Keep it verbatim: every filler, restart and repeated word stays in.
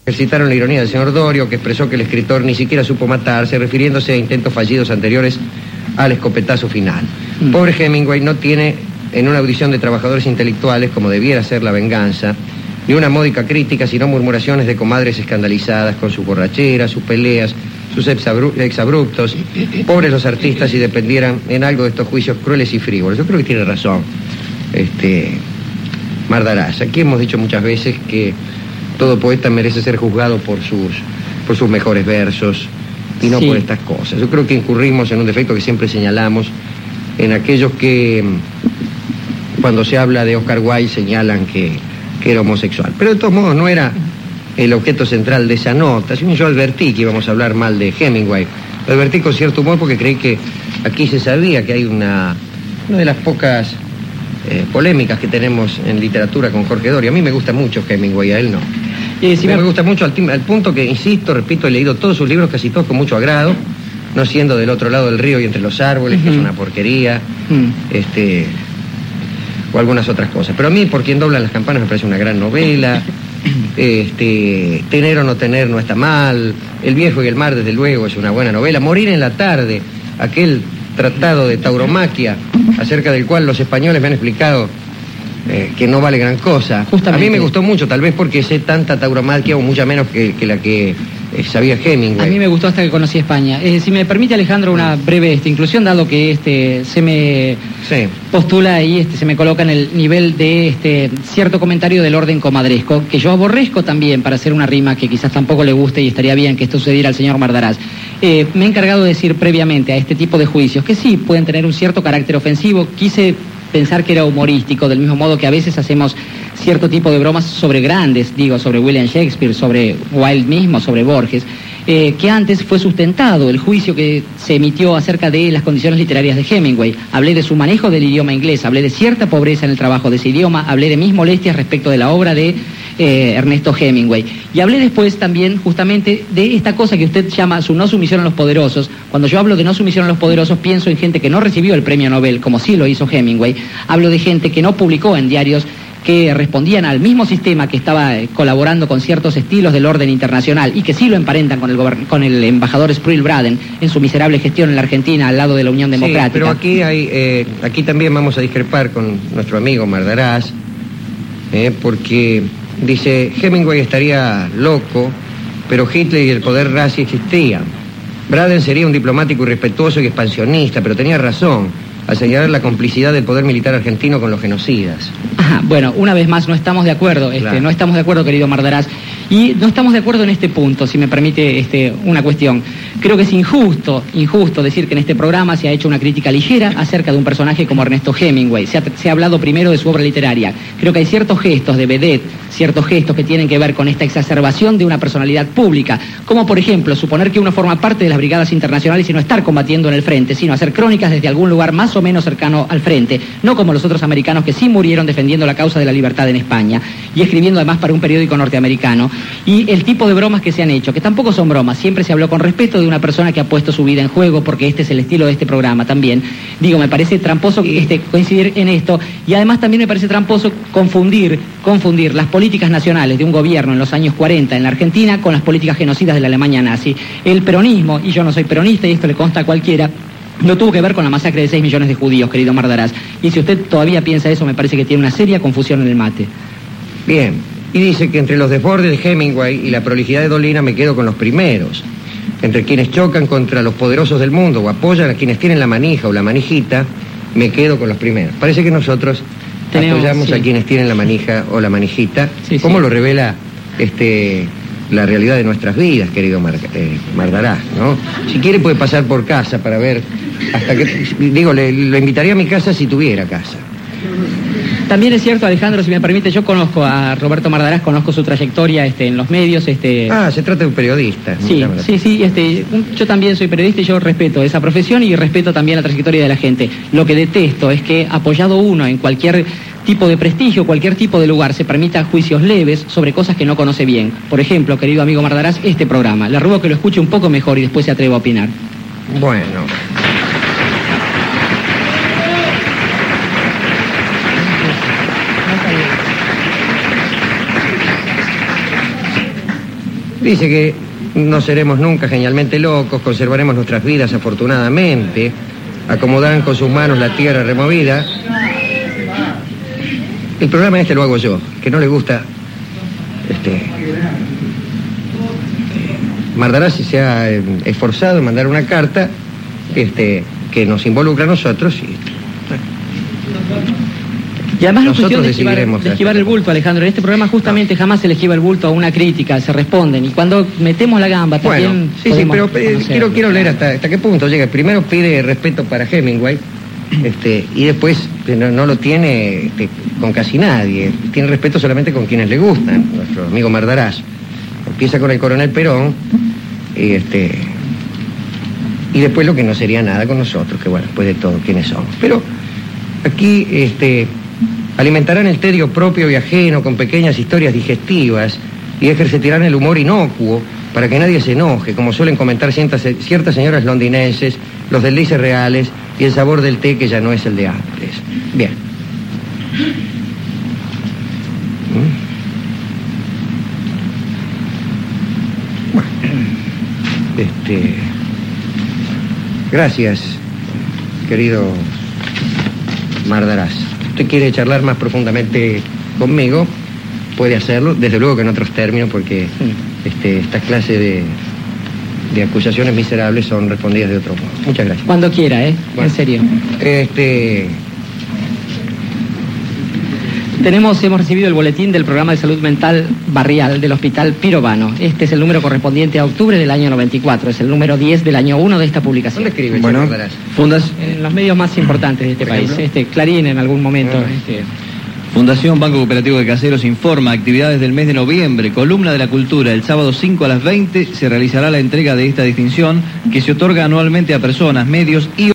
Ejercitaron la ironía del señor Dorio, que expresó que el escritor ni siquiera supo matarse, refiriéndose a intentos fallidos anteriores al escopetazo final. Mm. Pobre Hemingway no tiene, en una audición de trabajadores intelectuales, como debiera ser La Venganza, ni una módica crítica, sino murmuraciones de comadres escandalizadas con sus borracheras, sus peleas, sus exabruptos. Pobres los artistas si dependieran en algo de estos juicios crueles y frívolos. Yo creo que tiene razón este, Mardarás. Aquí hemos dicho muchas veces que todo poeta merece ser juzgado por sus, por sus mejores versos y no sí. por estas cosas. Yo creo que incurrimos en un defecto que siempre señalamos en aquellos que, cuando se habla de Oscar Wilde, señalan que, que era homosexual. Pero de todos modos no era el objeto central de esa nota. Sino yo advertí que íbamos a hablar mal de Hemingway. Lo advertí con cierto humor porque creí que aquí se sabía que hay una, una de las pocas eh, polémicas que tenemos en literatura con Jorge Dorio. A mí me gusta mucho Hemingway, a él no. Eh, sí, me... me gusta mucho al, al punto que, insisto, repito, he leído todos sus libros, casi todos con mucho agrado, no siendo Del otro lado del río y entre los árboles, uh-huh. que es una porquería, uh-huh. este, o algunas otras cosas. Pero a mí, Por quien doblan las campanas, me parece una gran novela. Este, Tener o no tener no está mal. El viejo y el mar, desde luego, es una buena novela. Morir en la tarde, aquel tratado de tauromaquia, acerca del cual los españoles me han explicado Eh, que no vale gran cosa. Justamente. A mí me gustó mucho, tal vez porque sé tanta tauromaquia o mucha menos que, que la que eh, sabía Hemingway. A mí me gustó hasta que conocí España. Eh, si me permite, Alejandro, una breve este, inclusión, dado que este se me sí. postula y este, se me coloca en el nivel de este cierto comentario del orden comadresco, que yo aborrezco también, para hacer una rima que quizás tampoco le guste y estaría bien que esto sucediera al señor Mardarás. Eh, me he encargado de decir previamente a este tipo de juicios que sí pueden tener un cierto carácter ofensivo. Quise pensar que era humorístico, del mismo modo que a veces hacemos cierto tipo de bromas sobre grandes, digo, sobre William Shakespeare, sobre Wilde mismo, sobre Borges, eh, que antes fue sustentado el juicio que se emitió acerca de las condiciones literarias de Hemingway. Hablé de su manejo del idioma inglés, hablé de cierta pobreza en el trabajo de ese idioma, hablé de mis molestias respecto de la obra de eh, Ernesto Hemingway. Y hablé después también justamente de esta cosa que usted llama su no sumisión a los poderosos. Cuando yo hablo de no sumisión a los poderosos, pienso en gente que no recibió el premio Nobel, como sí lo hizo Hemingway. Hablo de gente que no publicó en diarios que respondían al mismo sistema, que estaba eh, colaborando con ciertos estilos del orden internacional y que sí lo emparentan con el, con el embajador Sproul Braden en su miserable gestión en la Argentina al lado de la Unión Democrática. Sí, pero aquí, hay, eh, aquí también vamos a discrepar con nuestro amigo Mardarás, eh, porque dice, Hemingway estaría loco, pero Hitler y el poder nazi existían. Braden sería un diplomático irrespetuoso y expansionista, pero tenía razón al señalar la complicidad del poder militar argentino con los genocidas. Ajá, bueno, una vez más no estamos de acuerdo, este, claro. no estamos de acuerdo, querido Mardarás, y no estamos de acuerdo en este punto, si me permite este, una cuestión. Creo que es injusto, injusto decir que en este programa se ha hecho una crítica ligera acerca de un personaje como Ernesto Hemingway. Se ha, se ha hablado primero de su obra literaria. Creo que hay ciertos gestos de vedette, ciertos gestos que tienen que ver con esta exacerbación de una personalidad pública, como por ejemplo suponer que uno forma parte de las brigadas internacionales y no estar combatiendo en el frente, sino hacer crónicas desde algún lugar más o menos cercano al frente, no como los otros americanos que sí murieron defendiendo la causa de la libertad en España y escribiendo además para un periódico norteamericano. Y el tipo de bromas que se han hecho, que tampoco son bromas, siempre se habló con respeto de una persona que ha puesto su vida en juego, porque este es el estilo de este programa también. Digo, me parece tramposo este, coincidir en esto, y además también me parece tramposo confundir, confundir las políticas nacionales de un gobierno en los años cuarenta en la Argentina con las políticas genocidas de la Alemania nazi. El peronismo, y yo no soy peronista y esto le consta a cualquiera, no tuvo que ver con la masacre de seis millones de judíos, querido Mardarás. Y si usted todavía piensa eso, me parece que tiene una seria confusión en el mate. Bien, y dice que entre los desbordes de Hemingway y la prolijidad de Dolina me quedo con los primeros. Entre quienes chocan contra los poderosos del mundo o apoyan a quienes tienen la manija o la manijita, me quedo con los primeros. Parece que nosotros Tenemos, apoyamos sí. a quienes tienen la manija o la manijita, sí, como sí. lo revela este... la realidad de nuestras vidas, querido Mar, eh, Mardarás, ¿no? Si quiere puede pasar por casa para ver hasta que... Digo, le, lo invitaría a mi casa si tuviera casa. También es cierto, Alejandro, si me permite, yo conozco a Roberto Mardarás, conozco su trayectoria este, en los medios. Este... Ah, se trata de un periodista. Sí, sí, sí, este, yo también soy periodista y yo respeto esa profesión y respeto también la trayectoria de la gente. Lo que detesto es que, apoyado uno en cualquier tipo de prestigio, cualquier tipo de lugar, se permita juicios leves sobre cosas que no conoce bien. Por ejemplo, querido amigo Mardarás, este programa. Le ruego que lo escuche un poco mejor y después se atreva a opinar. Bueno... Dice que no seremos nunca genialmente locos, conservaremos nuestras vidas afortunadamente, acomodarán con sus manos la tierra removida. El programa este lo hago yo, que no le gusta... Este, Mardarazzi se ha eh, esforzado en mandar una carta este, que nos involucra a nosotros y... Y además nosotros no es cuestión de esquivar, de esquivar el bulto, Alejandro. En este programa justamente no. jamás se le esquiva el bulto a una crítica, se responden. Y cuando metemos la gamba también... Bueno, sí, sí, pero eh, quiero, quiero leer hasta, hasta qué punto llega. Primero pide respeto para Hemingway, este, y después no, no lo tiene este, con casi nadie. Tiene respeto solamente con quienes le gustan, nuestro amigo Mardarazzi. Empieza con el coronel Perón, y, este, y después lo que no sería nada con nosotros, que bueno, después de todo, ¿quiénes somos? Pero aquí... este alimentarán el tedio propio y ajeno con pequeñas historias digestivas y ejercitarán el humor inocuo para que nadie se enoje, como suelen comentar ciertas, ciertas señoras londinenses, los deslices reales y el sabor del té que ya no es el de antes. Bien. Bueno. Este... Gracias, querido Mardarazzi. Usted quiere charlar más profundamente conmigo, puede hacerlo, desde luego que en otros términos, porque este, esta clase de, de acusaciones miserables son respondidas de otro modo. Muchas gracias. Cuando quiera, ¿eh? Bueno, en serio. Este... Tenemos, hemos recibido el boletín del programa de salud mental barrial del Hospital Pirovano. Este es el número correspondiente a octubre del año noventa y cuatro, es el número diez del año uno de esta publicación. ¿Dónde escribe? Bueno, fundas... En los medios más importantes de este país, este Clarín en algún momento. Ah. Este... Fundación Banco Cooperativo de Caseros informa actividades del mes de noviembre, columna de la cultura. El sábado cinco a las veinte se realizará la entrega de esta distinción que se otorga anualmente a personas, medios y